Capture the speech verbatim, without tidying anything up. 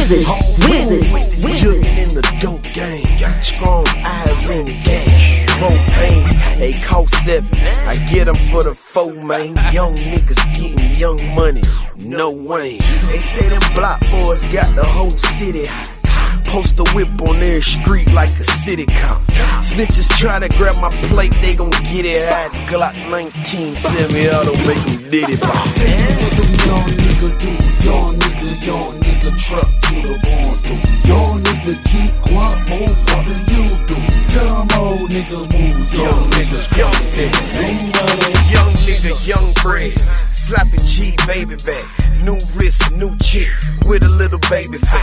Wizard, Wizard, Wizard. Jugging in the dope game. Strong eyes, ring gas. Propane, they cost seven. I get them for the four, man. Young niggas getting young money. No way. They say them block boys got the whole city hot. Post a whip on every street like a city cop. Snitches try to grab my plate, they gon' get it hot. Glock nineteen, semi-auto, make them diddy box. What them young nigga do? Young nigga, young nigga truck to the born through. Young nigga keep quiet, move, what do you do? Tell them old niggas move. Young niggas, young nigga, young nigga, young bread. Slapping G, baby back. New wrist, new chick with a little baby face.